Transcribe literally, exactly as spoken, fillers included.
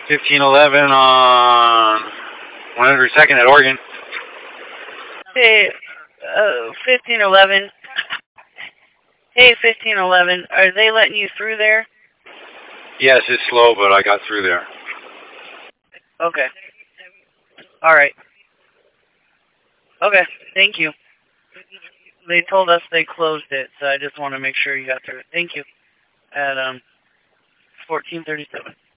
fifteen eleven on one hundred second at Oregon. Hey, uh, fifteen eleven. Hey, fifteen eleven. Are they letting you through there? Yes, it's slow, but I got through there. Okay. All right. Okay, thank you. They told us they closed it, so I just want to make sure you got through it. Thank you. At um, fourteen thirty-seven.